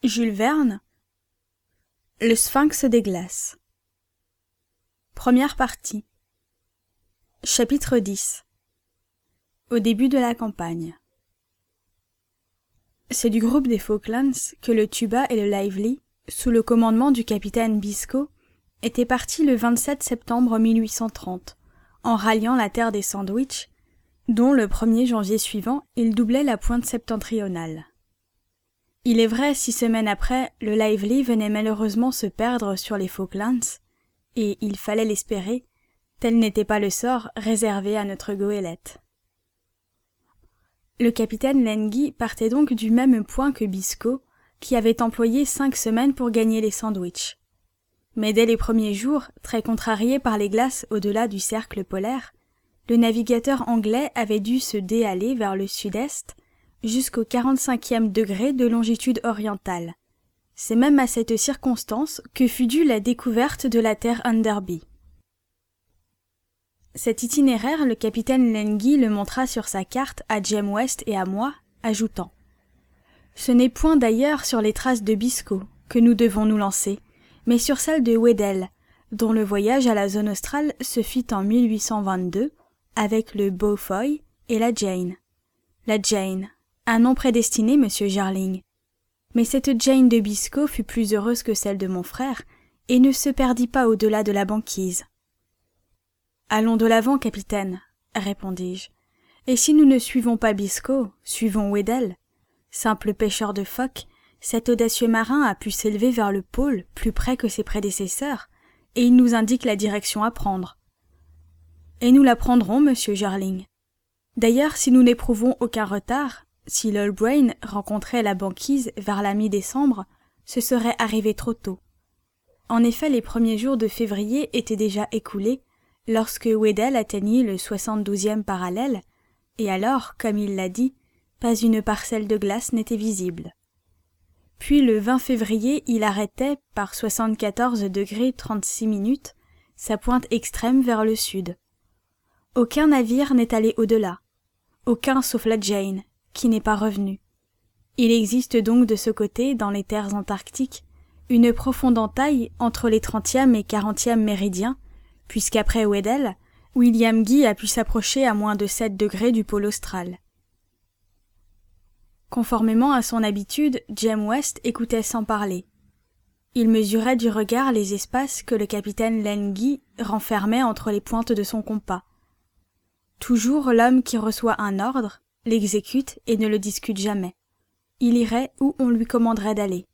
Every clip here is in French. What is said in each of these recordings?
Jules Verne, Le Sphinx des glaces. Première partie. Chapitre 10. Au début de la campagne. C'est du groupe des Falklands que le Tuba et le Lively, sous le commandement du capitaine Biscoe, étaient partis le 27 septembre 1830, en ralliant la terre des Sandwich, dont le 1er janvier suivant, ils doublaient la pointe septentrionale. Il est vrai, 6 semaines après, le Lively venait malheureusement se perdre sur les Falklands, et il fallait l'espérer, tel n'était pas le sort réservé à notre goélette. Le capitaine Lengy partait donc du même point que Biscoe, qui avait employé 5 semaines pour gagner les Sandwich. Mais dès les premiers jours, très contrarié par les glaces au-delà du cercle polaire, le navigateur anglais avait dû se déhaler vers le sud-est, jusqu'au 45e degré de longitude orientale. C'est même à cette circonstance que fut due la découverte de la terre Underby. Cet itinéraire, le capitaine Lengy le montra sur sa carte à James West et à moi, ajoutant « Ce n'est point d'ailleurs sur les traces de Biscoe que nous devons nous lancer, mais sur celles de Weddell, dont le voyage à la zone australe se fit en 1822 avec le Beaufoy et la Jane. La Jane, un nom prédestiné, monsieur Jarling. Mais cette Jane de Biscoe fut plus heureuse que celle de mon frère et ne se perdit pas au-delà de la banquise. « Allons de l'avant, capitaine, » répondis-je. « Et si nous ne suivons pas Biscoe, suivons Weddell. Simple pêcheur de phoques, cet audacieux marin a pu s'élever vers le pôle plus près que ses prédécesseurs, et il nous indique la direction à prendre. Et nous la prendrons, monsieur Jarling. D'ailleurs, si nous n'éprouvons aucun retard, si l'Old Brain rencontrait la banquise vers la mi-décembre, ce serait arrivé trop tôt. En effet, les premiers jours de février étaient déjà écoulés, lorsque Weddell atteignit le 72e parallèle, et alors, comme il l'a dit, pas une parcelle de glace n'était visible. Puis le 20 février, il arrêtait, par 74 degrés 36 minutes, sa pointe extrême vers le sud. Aucun navire n'est allé au-delà. Aucun sauf la Jane, qui n'est pas revenu. Il existe donc de ce côté, dans les terres antarctiques, une profonde entaille entre les 30e et 40e méridiens, puisqu'après Weddell, William Guy a pu s'approcher à moins de 7 degrés du pôle austral. Conformément à son habitude, James West écoutait sans parler. Il mesurait du regard les espaces que le capitaine Lengy renfermait entre les pointes de son compas. Toujours l'homme qui reçoit un ordre, l'exécute et ne le discute jamais. Il irait où on lui commanderait d'aller.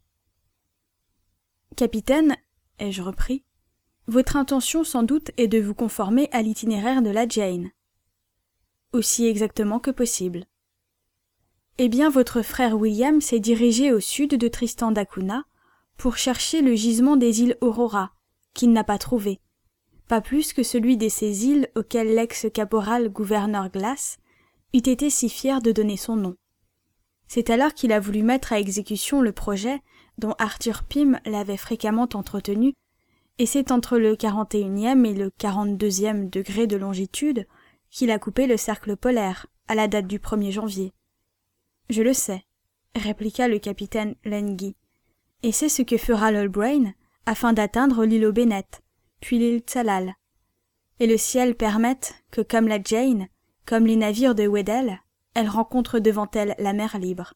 « Capitaine, ai-je repris, votre intention sans doute est de vous conformer à l'itinéraire de la Jane. Aussi exactement que possible. Eh bien, votre frère William s'est dirigé au sud de Tristan d'Acunha pour chercher le gisement des îles Aurora, qu'il n'a pas trouvé, pas plus que celui de ces îles auxquelles l'ex-caporal gouverneur Glass eût été si fier de donner son nom. C'est alors qu'il a voulu mettre à exécution le projet dont Arthur Pym l'avait fréquemment entretenu, et c'est entre le 41e et le 42e degré de longitude qu'il a coupé le cercle polaire, à la date du 1er janvier. « Je le sais, » répliqua le capitaine Lengy, « et c'est ce que fera l'Old Brain afin d'atteindre l'île aux Bennett, puis l'île Tsalal. Et le ciel permette que, comme la Jane, comme les navires de Weddell, elle rencontre devant elle la mer libre.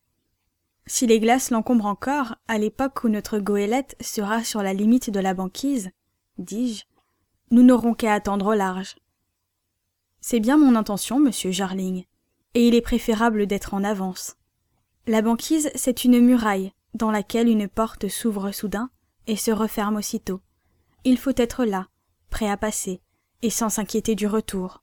Si les glaces l'encombrent encore, à l'époque où notre goélette sera sur la limite de la banquise, dis-je, nous n'aurons qu'à attendre au large. C'est bien mon intention, monsieur Jarling, et il est préférable d'être en avance. La banquise, c'est une muraille, dans laquelle une porte s'ouvre soudain et se referme aussitôt. Il faut être là, prêt à passer, et sans s'inquiéter du retour.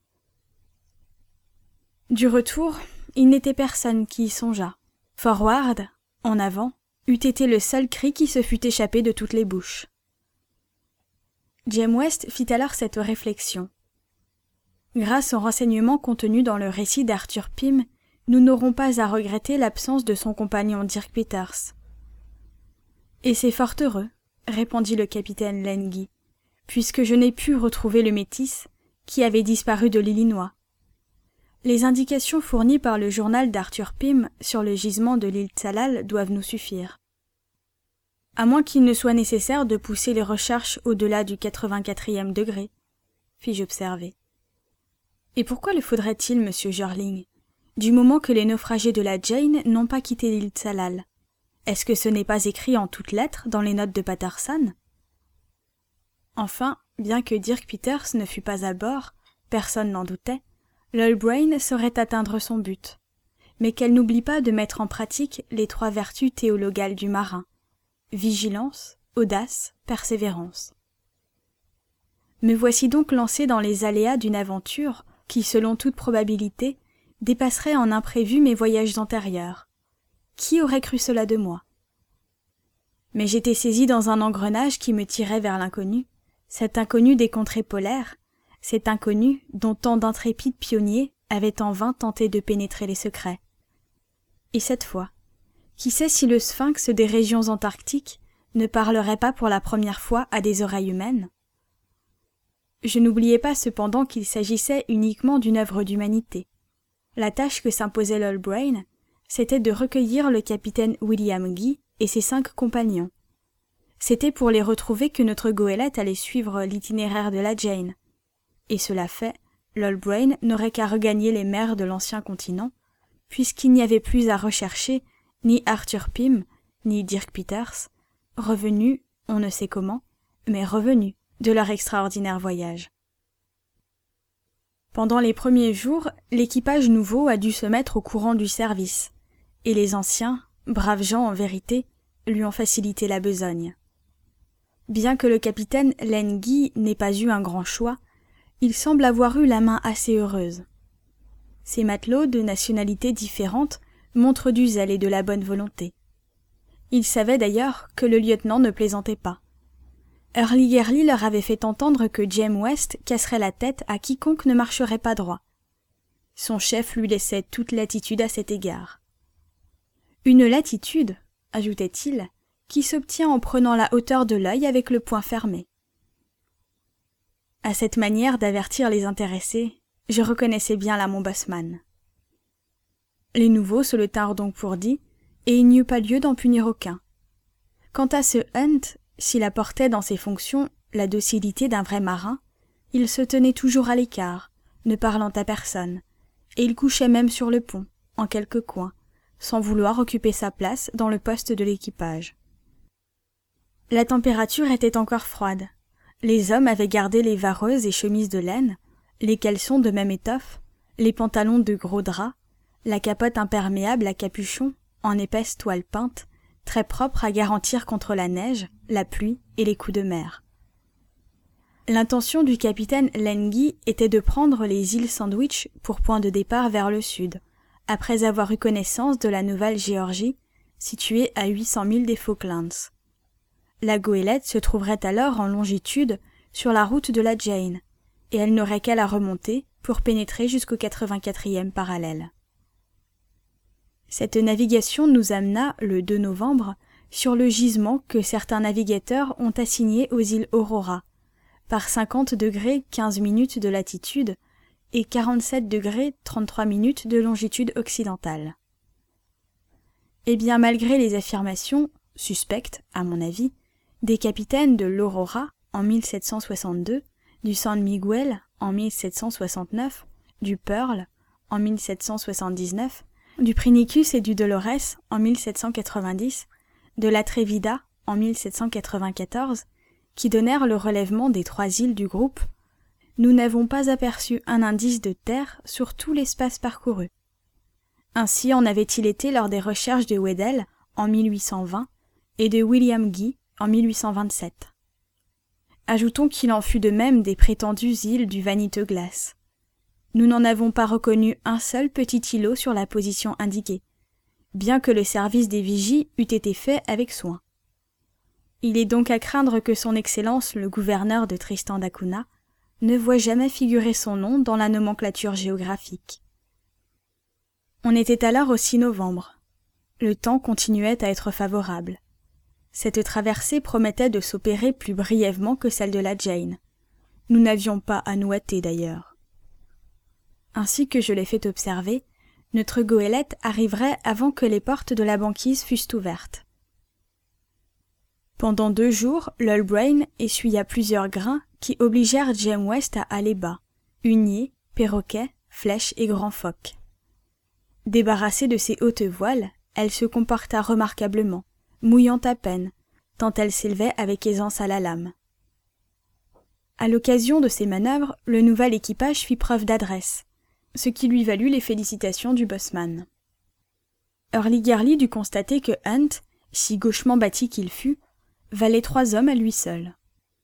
Du retour, il n'était personne qui y songeât. Forward, en avant, eût été le seul cri qui se fût échappé de toutes les bouches. James West fit alors cette réflexion. Grâce aux renseignements contenus dans le récit d'Arthur Pym, nous n'aurons pas à regretter l'absence de son compagnon Dirk Peters. « Et c'est fort heureux, » répondit le capitaine Lengy, « puisque je n'ai pu retrouver le métis qui avait disparu de l'Illinois. Les indications fournies par le journal d'Arthur Pym sur le gisement de l'île Tsalal doivent nous suffire. À moins qu'il ne soit nécessaire de pousser les recherches au-delà du 84e degré, fis-je observer. Et pourquoi le faudrait-il, monsieur Jeorling, du moment que les naufragés de la Jane n'ont pas quitté l'île Tsalal? Est-ce que ce n'est pas écrit en toutes lettres dans les notes de Patterson? Enfin, bien que Dirk Peters ne fût pas à bord, personne n'en doutait, l'Old-Brain saurait atteindre son but, mais qu'elle n'oublie pas de mettre en pratique les 3 vertus théologales du marin: vigilance, audace, persévérance. Me voici donc lancé dans les aléas d'une aventure qui, selon toute probabilité, dépasserait en imprévu mes voyages antérieurs. Qui aurait cru cela de moi? Mais j'étais saisi dans un engrenage qui me tirait vers l'inconnu, cet inconnu des contrées polaires, cet inconnu dont tant d'intrépides pionniers avaient en vain tenté de pénétrer les secrets. Et cette fois, qui sait si le sphinx des régions antarctiques ne parlerait pas pour la première fois à des oreilles humaines? Je n'oubliais pas cependant qu'il s'agissait uniquement d'une œuvre d'humanité. La tâche que s'imposait l'Old-Brain, c'était de recueillir le capitaine William Guy et ses 5 compagnons. C'était pour les retrouver que notre goélette allait suivre l'itinéraire de la Jane. Et cela fait, l'Old-Brain n'aurait qu'à regagner les mers de l'ancien continent, puisqu'il n'y avait plus à rechercher ni Arthur Pym, ni Dirk Peters, revenus, on ne sait comment, mais revenus de leur extraordinaire voyage. Pendant les premiers jours, l'équipage nouveau a dû se mettre au courant du service, et les anciens, braves gens en vérité, lui ont facilité la besogne. Bien que le capitaine Len Guy n'ait pas eu un grand choix, il semble avoir eu la main assez heureuse. Ces matelots de nationalités différentes montrent du zèle et de la bonne volonté. Ils savaient d'ailleurs que le lieutenant ne plaisantait pas. Hurley-Gurley leur avait fait entendre que James West casserait la tête à quiconque ne marcherait pas droit. Son chef lui laissait toute latitude à cet égard. Une latitude, ajoutait-il, qui s'obtient en prenant la hauteur de l'œil avec le poing fermé. À cette manière d'avertir les intéressés, je reconnaissais bien là mon bossman. Les nouveaux se le tinrent donc pour dit, et il n'y eut pas lieu d'en punir aucun. Quant à ce Hunt, s'il apportait dans ses fonctions la docilité d'un vrai marin, il se tenait toujours à l'écart, ne parlant à personne, et il couchait même sur le pont, en quelque coin, sans vouloir occuper sa place dans le poste de l'équipage. La température était encore froide. Les hommes avaient gardé les vareuses et chemises de laine, les caleçons de même étoffe, les pantalons de gros drap, la capote imperméable à capuchon, en épaisse toile peinte, très propre à garantir contre la neige, la pluie et les coups de mer. L'intention du capitaine Len Guy était de prendre les îles Sandwich pour point de départ vers le sud, après avoir eu connaissance de la Nouvelle-Géorgie, située à 800 milles des Falklands. La goélette se trouverait alors en longitude sur la route de la Jane, et elle n'aurait qu'à la remonter pour pénétrer jusqu'au 84e parallèle. Cette navigation nous amena, le 2 novembre, sur le gisement que certains navigateurs ont assigné aux îles Aurora, par 50° 15' de latitude et 47° 33' de longitude occidentale. Eh bien, malgré les affirmations, suspectes, à mon avis, des capitaines de l'Aurora en 1762, du San Miguel en 1769, du Pearl en 1779, du Prinicus et du Dolores en 1790, de l'Atrevida en 1794, qui donnèrent le relèvement des 3 îles du groupe, nous n'avons pas aperçu un indice de terre sur tout l'espace parcouru. Ainsi en avait-il été lors des recherches de Weddell en 1820 et de William Guy en 1827. Ajoutons qu'il en fut de même des prétendues îles du vaniteux glace. Nous n'en avons pas reconnu un seul petit îlot sur la position indiquée, bien que le service des vigies eût été fait avec soin. Il est donc à craindre que son Excellence le gouverneur de Tristan d'Acunha ne voie jamais figurer son nom dans la nomenclature géographique. On était alors au 6 novembre. Le temps continuait à être favorable. Cette traversée promettait de s'opérer plus brièvement que celle de la Jane. Nous n'avions pas à nous hâter d'ailleurs. Ainsi que je l'ai fait observer, notre goélette arriverait avant que les portes de la banquise fussent ouvertes. Pendant 2 jours, l'Hull-Brain essuya plusieurs grains qui obligèrent James West à aller bas, huniers, perroquets, flèches et grands phoques. Débarrassée de ses hautes voiles, elle se comporta remarquablement, mouillant à peine, tant elle s'élevait avec aisance à la lame. À l'occasion de ces manœuvres, le nouvel équipage fit preuve d'adresse, ce qui lui valut les félicitations du bosseman. Hurlygurly dut constater que Hunt, si gauchement bâti qu'il fût, valait 3 hommes à lui seul.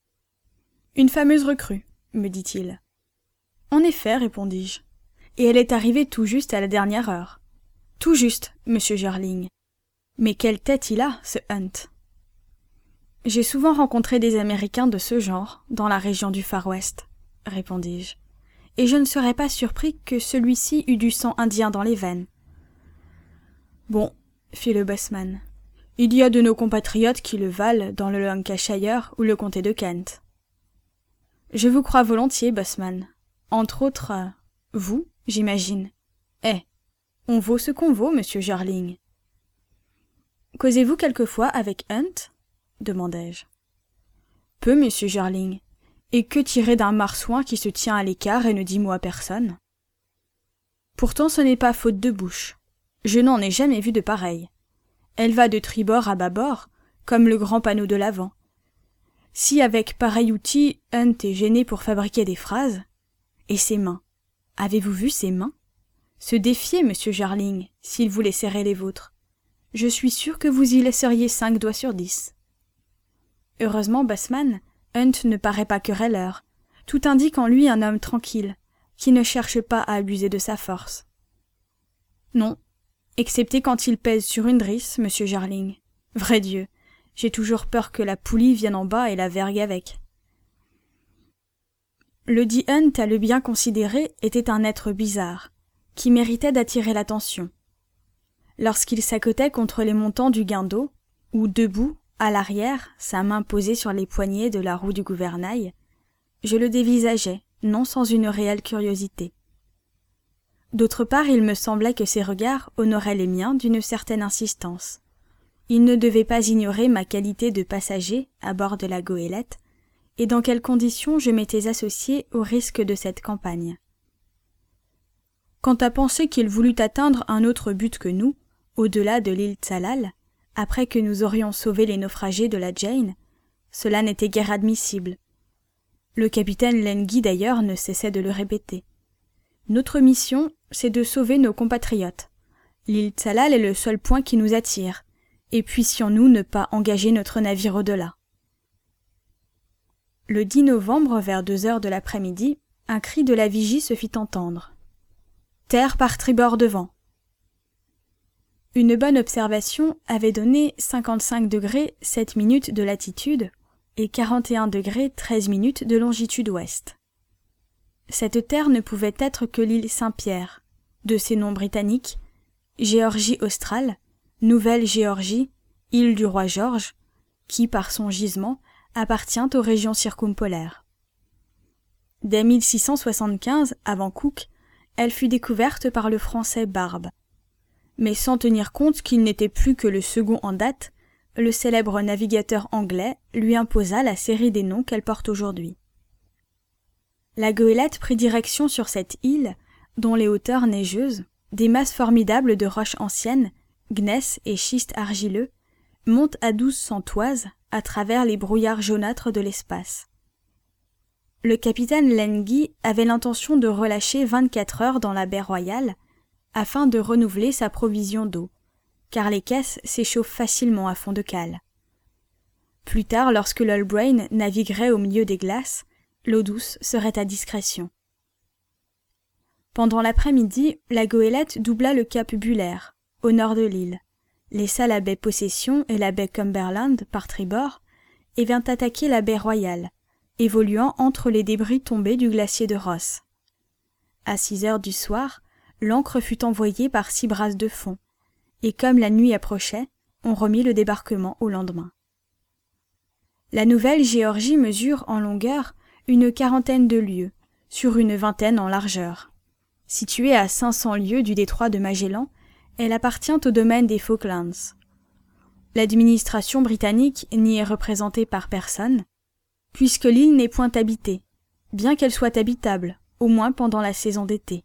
« Une fameuse recrue, me dit-il. »« En effet, répondis-je, et elle est arrivée tout juste à la dernière heure. »« Tout juste, monsieur Jeorling. Mais quelle tête il a, ce Hunt !»« J'ai souvent rencontré des Américains de ce genre, dans la région du Far West, » répondis-je, « et je ne serais pas surpris que celui-ci eût du sang indien dans les veines. »« Bon, » fit le bosseman, « il y a de nos compatriotes qui le valent dans le Lancashire ou le comté de Kent. »« Je vous crois volontiers, bosseman. Entre autres, vous, j'imagine. Eh, on vaut ce qu'on vaut, monsieur Jeorling. »« Causez-vous quelquefois avec Hunt ?» demandai-je. « Peu, monsieur Jeorling. Et que tirer d'un marsouin qui se tient à l'écart et ne dit mot à personne ? Pourtant ce n'est pas faute de bouche. Je n'en ai jamais vu de pareil. Elle va de tribord à bâbord, comme le grand panneau de l'avant. Si avec pareil outil, Hunt est gêné pour fabriquer des phrases. Et ses mains. Avez-vous vu ses mains ? Se défier, monsieur Jeorling, s'il voulait serrer les vôtres. Je suis sûr que vous y laisseriez 5 doigts sur 10. Heureusement, bosseman, Hunt ne paraît pas querelleur. Tout indique en lui un homme tranquille, qui ne cherche pas à abuser de sa force. Non, excepté quand il pèse sur une drisse, monsieur Jeorling. Vrai Dieu, j'ai toujours peur que la poulie vienne en bas et la vergue avec. Le dit Hunt, à le bien considérer, était un être bizarre, qui méritait d'attirer l'attention. Lorsqu'il s'accotait contre les montants du guindeau, ou debout, à l'arrière, sa main posée sur les poignets de la roue du gouvernail, je le dévisageais, non sans une réelle curiosité. D'autre part, il me semblait que ses regards honoraient les miens d'une certaine insistance. Il ne devait pas ignorer ma qualité de passager à bord de la goélette, et dans quelles conditions je m'étais associé au risque de cette campagne. Quant à penser qu'il voulut atteindre un autre but que nous, au-delà de l'île Tsalal, après que nous aurions sauvé les naufragés de la Jane, cela n'était guère admissible. Le capitaine Lenguy d'ailleurs ne cessait de le répéter. Notre mission, c'est de sauver nos compatriotes. L'île Tsalal est le seul point qui nous attire, et puissions-nous ne pas engager notre navire au-delà. Le 10 novembre, vers 2 heures de l'après-midi, un cri de la vigie se fit entendre. « Terre par tribord devant !» Une bonne observation avait donné 55 degrés 7 minutes de latitude et 41 degrés 13 minutes de longitude ouest. Cette terre ne pouvait être que l'île Saint-Pierre, de ses noms britanniques, Géorgie australe, Nouvelle-Géorgie, île du roi George, qui, par son gisement, appartient aux régions circumpolaires. Dès 1675, avant Cook, elle fut découverte par le français Barbe. Mais sans tenir compte qu'il n'était plus que le second en date, le célèbre navigateur anglais lui imposa la série des noms qu'elle porte aujourd'hui. La goélette prit direction sur cette île, dont les hauteurs neigeuses, des masses formidables de roches anciennes, gneiss et schistes argileux, montent à 1200 toises à travers les brouillards jaunâtres de l'espace. Le capitaine Lenguy avait l'intention de relâcher 24 heures dans la baie Royale, afin de renouveler sa provision d'eau, car les caisses s'échauffent facilement à fond de cale. Plus tard, lorsque l'Hull-Brain naviguerait au milieu des glaces, l'eau douce serait à discrétion. Pendant l'après-midi, la goélette doubla le cap Buller, au nord de l'île, laissa la baie Possession et la baie Cumberland par tribord, et vint attaquer la baie Royale, évoluant entre les débris tombés du glacier de Ross. À 6 heures du soir, l'ancre fut envoyée par 6 brasses de fond, et comme la nuit approchait, on remit le débarquement au lendemain. La Nouvelle-Géorgie mesure en longueur une 40aine de lieues, sur une 20aine en largeur. Située à 500 lieues du détroit de Magellan, elle appartient au domaine des Falklands. L'administration britannique n'y est représentée par personne, puisque l'île n'est point habitée, bien qu'elle soit habitable, au moins pendant la saison d'été.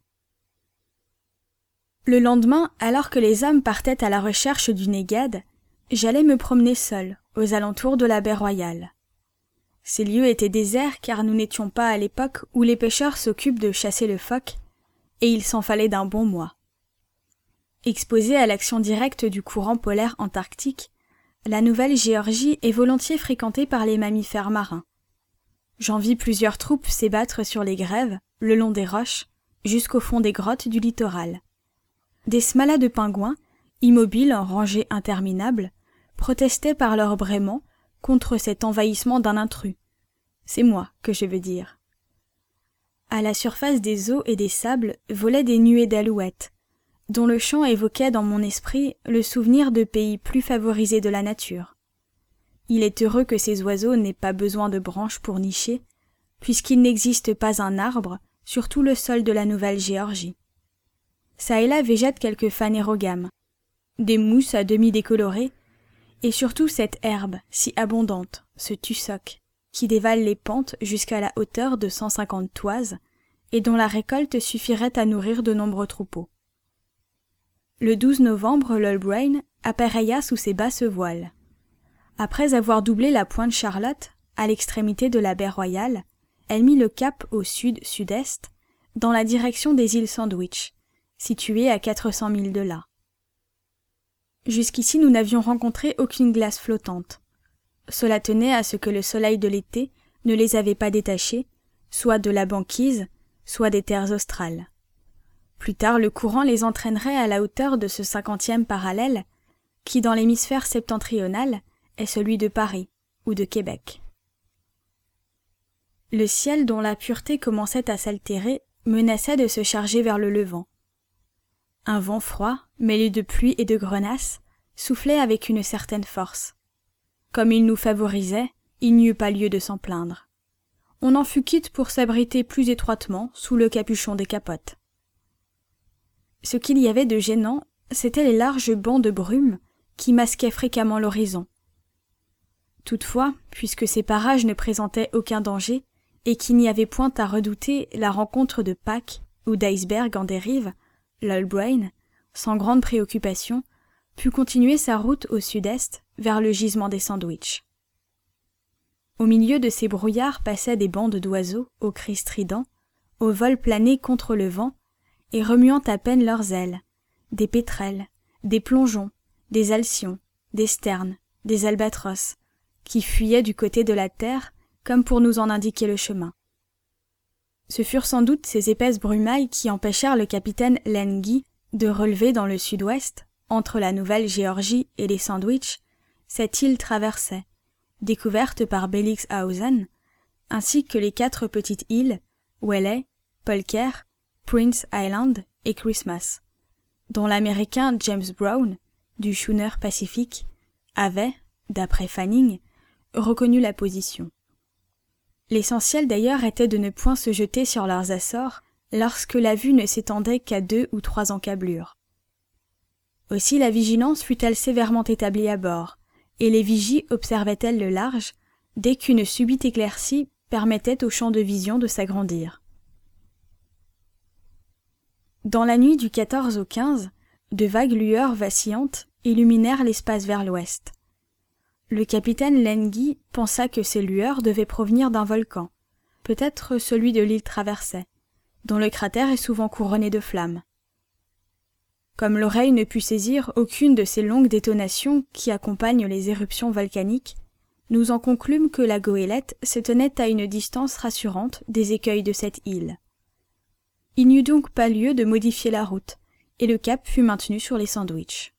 Le lendemain, alors que les hommes partaient à la recherche du Négade, j'allais me promener seul, aux alentours de la baie Royale. Ces lieux étaient déserts car nous n'étions pas à l'époque où les pêcheurs s'occupent de chasser le phoque, et il s'en fallait d'un bon mois. Exposée à l'action directe du courant polaire antarctique, la Nouvelle-Géorgie est volontiers fréquentée par les mammifères marins. J'en vis plusieurs troupes s'ébattre sur les grèves, le long des roches, jusqu'au fond des grottes du littoral. Des smalas de pingouins, immobiles en rangées interminables, protestaient par leur braiement contre cet envahissement d'un intrus. C'est moi que je veux dire. À la surface des eaux et des sables volaient des nuées d'alouettes, dont le chant évoquait dans mon esprit le souvenir de pays plus favorisés de la nature. Il est heureux que ces oiseaux n'aient pas besoin de branches pour nicher, puisqu'il n'existe pas un arbre sur tout le sol de la Nouvelle-Géorgie. Ça et là végètent quelques phanérogames, des mousses à demi décolorées, et surtout cette herbe si abondante, ce tussoc, qui dévale les pentes jusqu'à la hauteur de 150 toises et dont la récolte suffirait à nourrir de nombreux troupeaux. Le 12 novembre, l'Ulbrain appareilla sous ses basses voiles. Après avoir doublé la pointe Charlotte, à l'extrémité de la baie Royale, elle mit le cap au sud-sud-est, dans la direction des îles Sandwich, situées à 400 milles de là. Jusqu'ici, nous n'avions rencontré aucune glace flottante. Cela tenait à ce que le soleil de l'été ne les avait pas détachés, soit de la banquise, soit des terres australes. Plus tard, le courant les entraînerait à la hauteur de ce 50e parallèle, qui dans l'hémisphère septentrional est celui de Paris ou de Québec. Le ciel, dont la pureté commençait à s'altérer, menaçait de se charger vers le levant. Un vent froid, mêlé de pluie et de grenasse, soufflait avec une certaine force. Comme il nous favorisait, il n'y eut pas lieu de s'en plaindre. On en fut quitte pour s'abriter plus étroitement sous le capuchon des capotes. Ce qu'il y avait de gênant, c'étaient les larges bancs de brume qui masquaient fréquemment l'horizon. Toutefois, puisque ces parages ne présentaient aucun danger et qu'il n'y avait point à redouter la rencontre de packs ou d'icebergs en dérive, l'Ulbrain, sans grande préoccupation, put continuer sa route au sud-est vers le gisement des Sandwich. Au milieu de ces brouillards passaient des bandes d'oiseaux aux cris stridents, au vol plané contre le vent et remuant à peine leurs ailes, des pétrels, des plongeons, des alcyons, des sternes, des albatros, qui fuyaient du côté de la terre comme pour nous en indiquer le chemin. Ce furent sans doute ces épaisses brumailles qui empêchèrent le capitaine Lengy de relever dans le sud-ouest, entre la Nouvelle-Géorgie et les Sandwich, cette île traversée, découverte par Bellingshausen, ainsi que les 4 petites îles, Welley, Polker, Prince Island et Christmas, dont l'Américain James Brown, du schooner Pacific, avait, d'après Fanning, reconnu la position. L'essentiel d'ailleurs était de ne point se jeter sur leurs Açores lorsque la vue ne s'étendait qu'à 2 ou 3 encablures. Aussi la vigilance fut-elle sévèrement établie à bord, et les vigies observaient-elles le large, dès qu'une subite éclaircie permettait au champ de vision de s'agrandir. Dans la nuit du 14 au 15, de vagues lueurs vacillantes illuminèrent l'espace vers l'ouest. Le capitaine Lengy pensa que ces lueurs devaient provenir d'un volcan, peut-être celui de l'île Traversée, dont le cratère est souvent couronné de flammes. Comme l'oreille ne put saisir aucune de ces longues détonations qui accompagnent les éruptions volcaniques, nous en conclûmes que la goélette se tenait à une distance rassurante des écueils de cette île. Il n'y eut donc pas lieu de modifier la route, et le cap fut maintenu sur les Sandwich.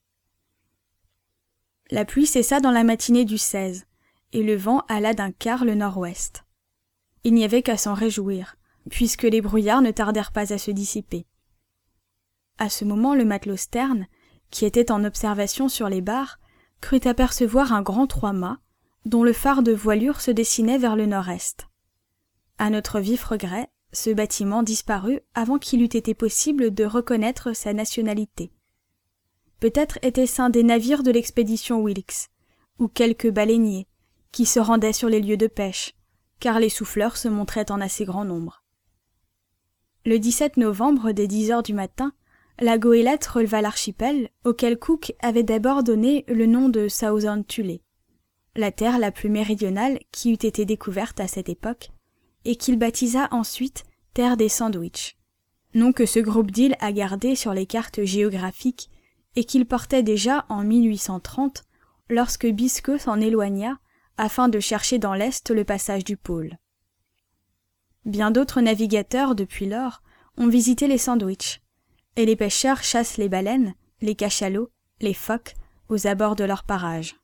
La pluie cessa dans la matinée du 16, et le vent alla d'un quart le nord-ouest. Il n'y avait qu'à s'en réjouir, puisque les brouillards ne tardèrent pas à se dissiper. À ce moment, le matelot Stern, qui était en observation sur les barres, crut apercevoir un grand 3-mâts, dont le phare de voilure se dessinait vers le nord-est. À notre vif regret, ce bâtiment disparut avant qu'il eût été possible de reconnaître sa nationalité. Peut-être était-ce un des navires de l'expédition Wilkes, ou quelques baleiniers, qui se rendaient sur les lieux de pêche, car les souffleurs se montraient en assez grand nombre. Le 17 novembre, dès 10 heures du matin, la goélette releva l'archipel, auquel Cook avait d'abord donné le nom de Southern Thulé, la terre la plus méridionale qui eût été découverte à cette époque, et qu'il baptisa ensuite terre des Sandwich, nom que ce groupe d'îles a gardé sur les cartes géographiques et qu'il portait déjà en 1830 lorsque Biscoe s'en éloigna afin de chercher dans l'est le passage du pôle. Bien d'autres navigateurs depuis lors ont visité les Sandwich, et les pêcheurs chassent les baleines, les cachalots, les phoques aux abords de leurs parages.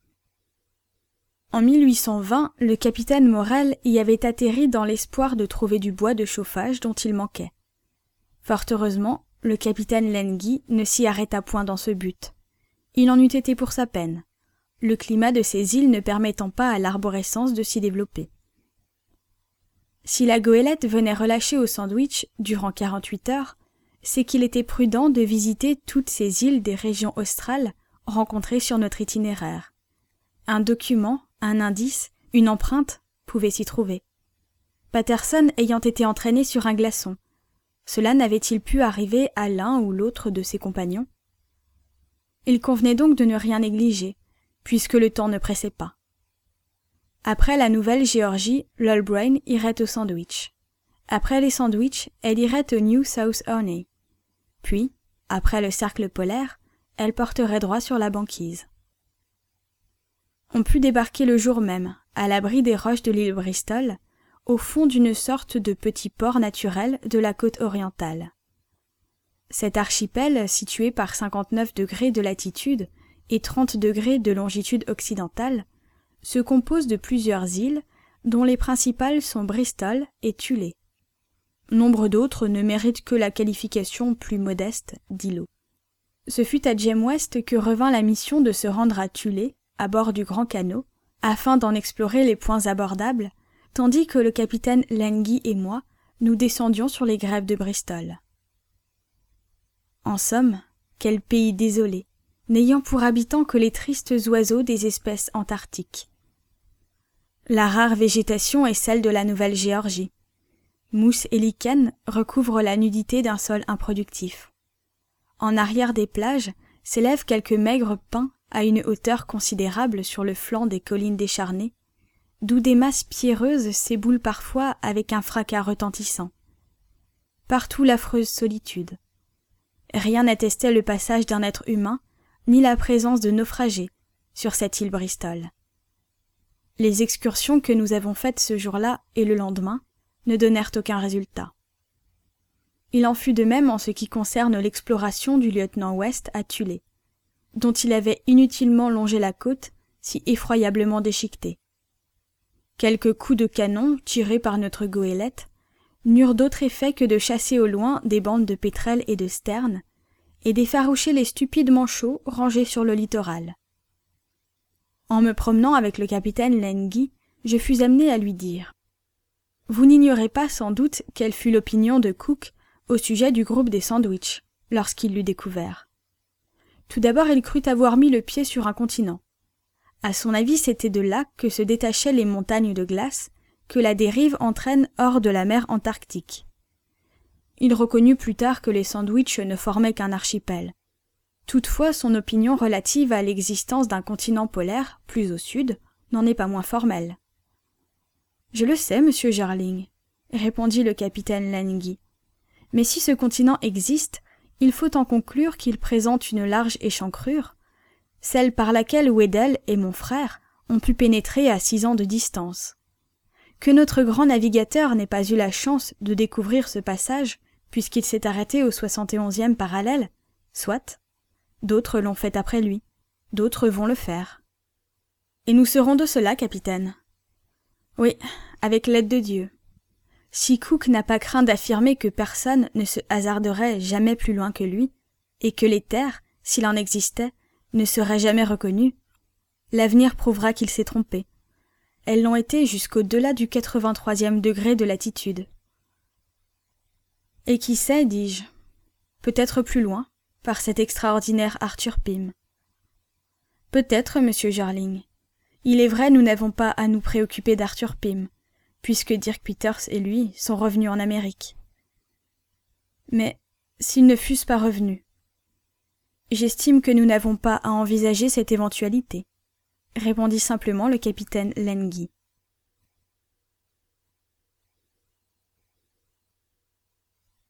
En 1820, le capitaine Morel y avait atterri dans l'espoir de trouver du bois de chauffage dont il manquait. Fort heureusement, le capitaine Lenguy ne s'y arrêta point dans ce but. Il en eût été pour sa peine, le climat de ces îles ne permettant pas à l'arborescence de s'y développer. Si la goélette venait relâcher au Sandwich durant 48 heures, c'est qu'il était prudent de visiter toutes ces îles des régions australes rencontrées sur notre itinéraire. Un document, un indice, une empreinte pouvaient s'y trouver. Patterson ayant été entraîné sur un glaçon, cela n'avait-il pu arriver à l'un ou l'autre de ses compagnons? Il convenait donc de ne rien négliger, puisque le temps ne pressait pas. Après la Nouvelle-Géorgie, l'Holbrain irait au Sandwich. Après les Sandwich, elle irait au New South Orkney. Puis, après le cercle polaire, elle porterait droit sur la banquise. On put débarquer le jour même, à l'abri des roches de l'île Bristol, au fond d'une sorte de petit port naturel de la côte orientale. Cet archipel, situé par 59 degrés de latitude et 30 degrés de longitude occidentale, se compose de plusieurs îles, dont les principales sont Bristol et Thulé. Nombre d'autres ne méritent que la qualification plus modeste d'îlots. Ce fut à James West que revint la mission de se rendre à Thulé, à bord du grand canot, afin d'en explorer les points abordables, tandis que le capitaine Lenguy et moi, nous descendions sur les grèves de Bristol. En somme, quel pays désolé, n'ayant pour habitants que les tristes oiseaux des espèces antarctiques. La rare végétation est celle de la Nouvelle-Géorgie. Mousses et lichens recouvrent la nudité d'un sol improductif. En arrière des plages s'élèvent quelques maigres pins à une hauteur considérable sur le flanc des collines décharnées, d'où des masses pierreuses s'éboulent parfois avec un fracas retentissant. Partout l'affreuse solitude. Rien n'attestait le passage d'un être humain, ni la présence de naufragés sur cette île Bristol. Les excursions que nous avons faites ce jour-là et le lendemain ne donnèrent aucun résultat. Il en fut de même en ce qui concerne l'exploration du lieutenant West à Thulé, dont il avait inutilement longé la côte, si effroyablement déchiquetée. Quelques coups de canon tirés par notre goélette n'eurent d'autre effet que de chasser au loin des bandes de pétrels et de sternes, et d'effaroucher les stupides manchots rangés sur le littoral. En me promenant avec le capitaine Lenguy, je fus amené à lui dire « Vous n'ignorez pas sans doute quelle fut l'opinion de Cook au sujet du groupe des Sandwich, lorsqu'il l'eut découvert. Tout d'abord, il crut avoir mis le pied sur un continent. À son avis, c'était de là que se détachaient les montagnes de glace que la dérive entraîne hors de la mer Antarctique. Il reconnut plus tard que les Sandwich ne formaient qu'un archipel. Toutefois, son opinion relative à l'existence d'un continent polaire, plus au sud, n'en est pas moins formelle. « Je le sais, monsieur Jarling, » répondit le capitaine Lenguy. « Mais si ce continent existe, il faut en conclure qu'il présente une large échancrure, celle par laquelle Weddell et mon frère ont pu pénétrer à 6 ans de distance. Que notre grand navigateur n'ait pas eu la chance de découvrir ce passage, puisqu'il s'est arrêté au 71e parallèle, soit. D'autres l'ont fait après lui, d'autres vont le faire. Et nous serons de cela, capitaine. Oui, avec l'aide de Dieu. Si Cook n'a pas craint d'affirmer que personne ne se hasarderait jamais plus loin que lui, et que les terres, s'il en existait, ne seraient jamais reconnues, l'avenir prouvera qu'il s'est trompé. Elles l'ont été jusqu'au-delà du 83e degré de latitude. Et qui sait, dis-je, peut-être plus loin, par cet extraordinaire Arthur Pym. Peut-être, monsieur Jarling. Il est vrai, nous n'avons pas à nous préoccuper d'Arthur Pym, puisque Dirk Peters et lui sont revenus en Amérique. Mais s'ils ne fussent pas revenus, j'estime que nous n'avons pas à envisager cette éventualité, répondit simplement le capitaine Lengy.